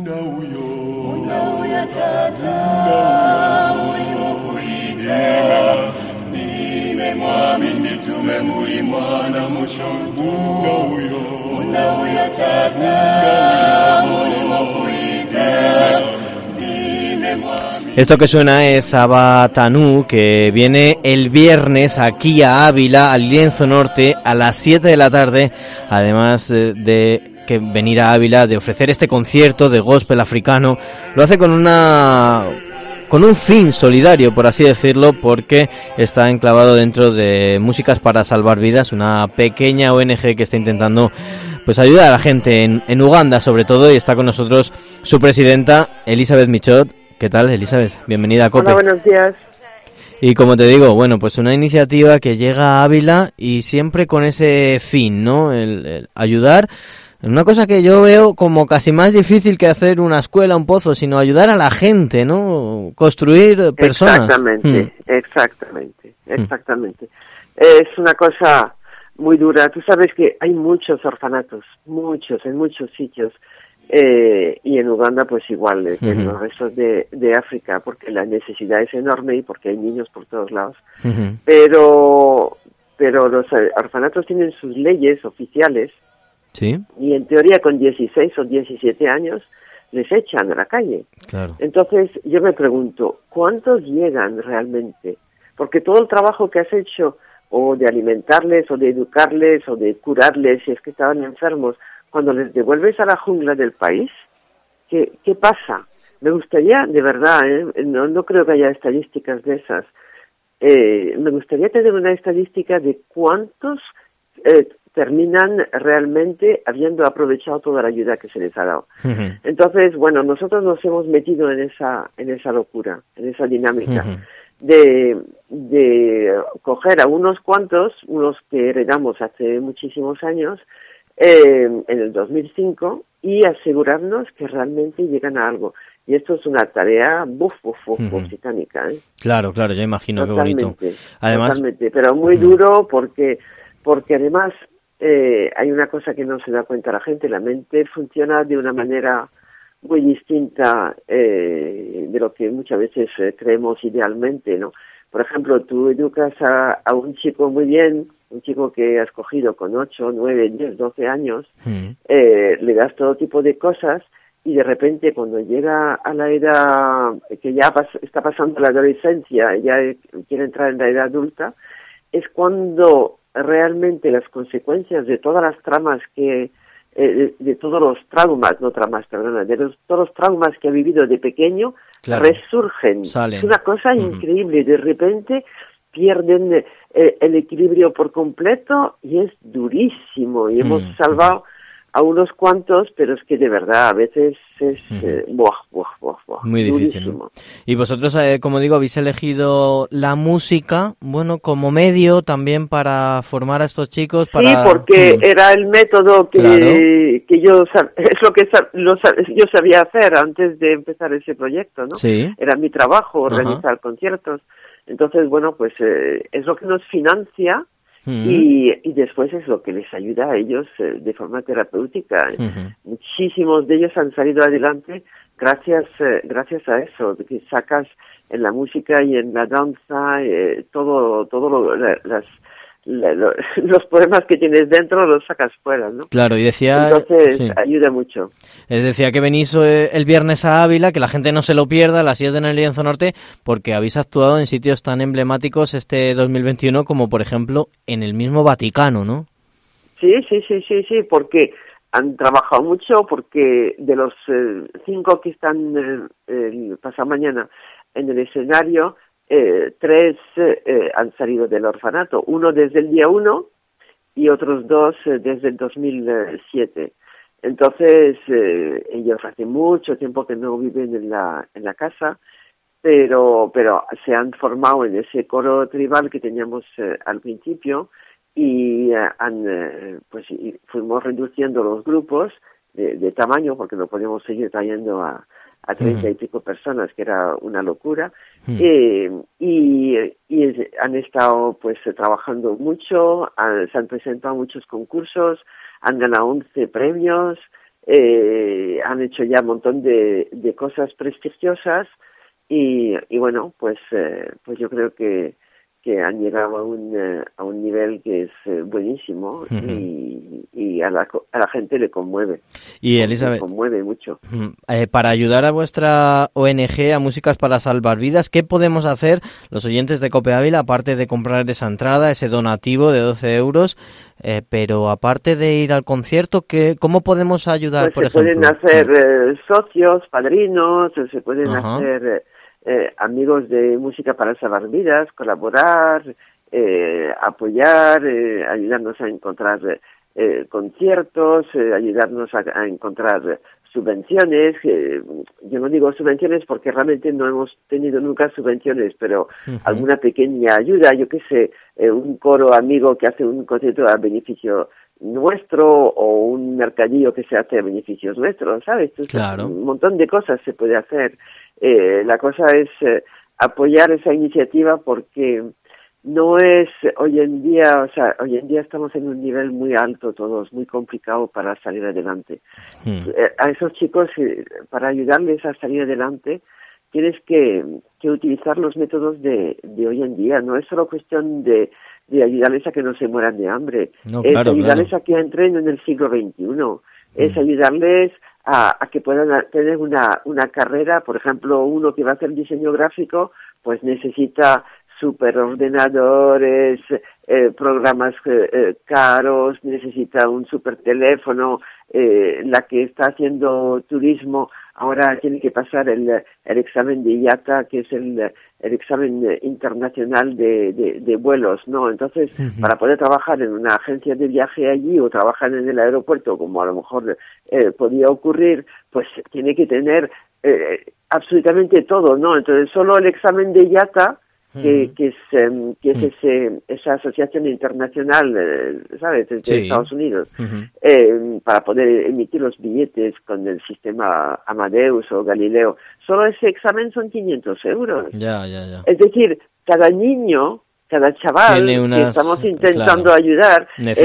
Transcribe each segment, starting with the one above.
Unauya tata uliwokuitela nimemwamini tume muli mwana muchontu unauya tata uliwokuitela. Esto que suena es Abatanú, que viene el viernes aquí a Ávila, al Lienzo Norte, a las 7 de la tarde, además de que venir a Ávila, de ofrecer este concierto de gospel africano. Lo hace con un fin solidario, por así decirlo, porque está enclavado dentro de Músicas para Salvar Vidas, una pequeña ONG que está intentando pues ayudar a la gente en Uganda sobre todo, y está con nosotros su presidenta, Elizabeth Michot. ¿Qué tal, Elizabeth? Bienvenida a COPE. Hola, buenos días. Y como te digo, bueno, pues una iniciativa que llega a Ávila y siempre con ese fin, ¿no? El ayudar en una cosa que yo veo como casi más difícil que hacer una escuela, un pozo, sino ayudar a la gente, ¿no? Construir personas. Exactamente. Es una cosa muy dura. Tú sabes que hay muchos orfanatos, en muchos sitios. Y en Uganda pues igual que en los restos de África, porque la necesidad es enorme y porque hay niños por todos lados. Pero los orfanatos tienen sus leyes oficiales. Sí. Y en teoría con 16 o 17 años les echan a la calle. Claro. Entonces yo me pregunto, ¿cuántos llegan realmente? Porque todo el trabajo que has hecho, o de alimentarles, o de educarles, o de curarles si es que estaban enfermos, cuando les devuelves a la jungla del país, ¿qué pasa? Me gustaría, de verdad, no creo que haya estadísticas de esas, me gustaría tener una estadística de cuántos terminan realmente habiendo aprovechado toda la ayuda que se les ha dado. Entonces, bueno, nosotros nos hemos metido en esa locura, en esa dinámica de coger a unos cuantos, unos que heredamos hace muchísimos años, en el 2005, y asegurarnos que realmente llegan a algo. Y esto es una tarea titánica, ¿eh? Claro, yo imagino. Totalmente, qué bonito. Además, totalmente, pero muy duro porque además hay una cosa que no se da cuenta la gente. La mente funciona de una manera muy distinta de lo que muchas veces creemos idealmente, ¿no? Por ejemplo, tú educas a un chico muy bien, un chico que has cogido con 8, 9, 10, 12 años, le das todo tipo de cosas, y de repente cuando llega a la edad que ya está pasando la adolescencia, ya quiere entrar en la edad adulta, es cuando realmente las consecuencias de todas las tramas de todos los traumas, todos los traumas que ha vivido de pequeño, claro, resurgen. Salen. Es una cosa increíble. De repente pierden el equilibrio por completo y es durísimo. Y hemos salvado a unos cuantos, pero es que de verdad a veces es muy difícil, ¿no? Y vosotros, como digo, habéis elegido la música, bueno, como medio también para formar a estos chicos. Sí, porque era el método que yo es lo que yo sabía hacer antes de empezar ese proyecto, ¿no? Sí. Era mi trabajo organizar conciertos. Entonces, bueno, pues es lo que nos financia. Y después es lo que les ayuda a ellos de forma terapéutica. Muchísimos de ellos han salido adelante gracias a eso, de que sacas en la música y en la danza los poemas que tienes dentro los sacas fuera, ¿no? Claro, y decía... Entonces ayuda mucho. Decía que venís el viernes a Ávila, que la gente no se lo pierda, a las 7 en el Lienzo Norte, porque habéis actuado en sitios tan emblemáticos este 2021 como, por ejemplo, en el mismo Vaticano, ¿no? Sí, porque han trabajado mucho, porque de los 5 que están pasado mañana en el escenario, 3 han salido del orfanato, uno desde el día 1 y otros 2 desde el 2007. Entonces, ellos hace mucho tiempo que no viven en la casa, pero se han formado en ese coro tribal que teníamos al principio, y fuimos reduciendo los grupos de tamaño, porque no podíamos seguir trayendo a 30 y pico personas, que era una locura, y han estado pues trabajando mucho, se han presentado muchos concursos, han ganado 11 premios, han hecho ya un montón de cosas prestigiosas y bueno, pues yo creo que han llegado a un nivel que es buenísimo y a la gente le conmueve. Y Elizabeth, le conmueve mucho. Para ayudar a vuestra ONG, a Músicas para Salvar Vidas, ¿qué podemos hacer los oyentes de COPE Ávila, aparte de comprar esa entrada, ese donativo de 12 euros? Pero aparte de ir al concierto, ¿cómo podemos ayudar, pues por ejemplo? Se pueden hacer socios, padrinos, se pueden hacer amigos de Música para Salvar Vidas, colaborar, apoyar, ayudarnos a encontrar conciertos, ayudarnos a encontrar subvenciones. Yo no digo subvenciones porque realmente no hemos tenido nunca subvenciones, pero alguna pequeña ayuda, yo qué sé, un coro amigo que hace un concierto a beneficio nuestro o un mercadillo que se hace a beneficios nuestros, ¿sabes? Entonces, claro. Un montón de cosas se puede hacer. La cosa es apoyar esa iniciativa porque no es hoy en día estamos en un nivel muy alto todos, muy complicado para salir adelante. A esos chicos, para ayudarles a salir adelante, tienes que utilizar los métodos de hoy en día. No es solo cuestión de ayudarles a que no se mueran de hambre, es ayudarles a que entren en el siglo XXI, es ayudarles a que puedan tener una carrera. Por ejemplo, uno que va a hacer diseño gráfico, pues necesita superordenadores, programas caros, necesita un super teléfono. La que está haciendo turismo ahora tiene que pasar el examen de IATA, que es el examen internacional de vuelos, ¿no? Entonces, para poder trabajar en una agencia de viaje allí o trabajar en el aeropuerto, como a lo mejor podía ocurrir, pues tiene que tener absolutamente todo, ¿no? Entonces, solo el examen de IATA, que es esa asociación internacional, ¿sabes?, de Estados Unidos, para poder emitir los billetes con el sistema Amadeus o Galileo. Solo ese examen son 500 euros. Ya. Es decir, cada niño, cada chaval que estamos intentando ayudar,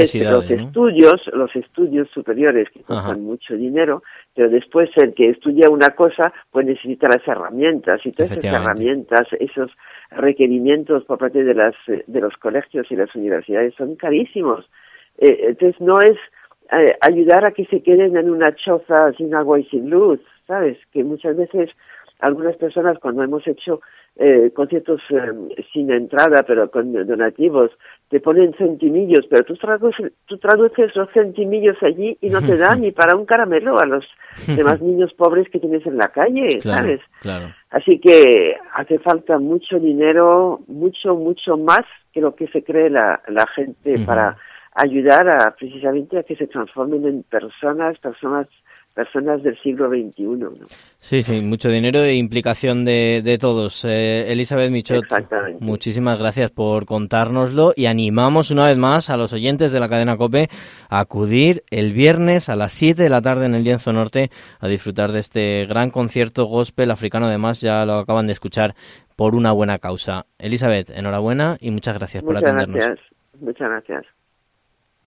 los estudios superiores que cuestan mucho dinero, pero después el que estudia una cosa pues necesita las herramientas, y todas esas herramientas, esos requerimientos por parte de los colegios y las universidades son carísimos. Entonces no es ayudar a que se queden en una choza sin agua y sin luz, ¿sabes? Que muchas veces algunas personas, cuando hemos hecho conciertos sin entrada pero con donativos, te ponen centimillos, pero tú traduces los centimillos allí y no te dan ni para un caramelo a los demás niños pobres que tienes en la calle, ¿sabes? Claro. Así que hace falta mucho dinero, mucho más que lo que se cree la gente para ayudar precisamente a que se transformen en personas del siglo XXI, ¿no? Sí, mucho dinero e implicación de todos. Elizabeth Michot, muchísimas gracias por contárnoslo y animamos una vez más a los oyentes de la cadena COPE a acudir el viernes a las 7 de la tarde en el Lienzo Norte a disfrutar de este gran concierto gospel africano. Además, ya lo acaban de escuchar, por una buena causa. Elizabeth, enhorabuena y muchas gracias por atendernos. Muchas gracias.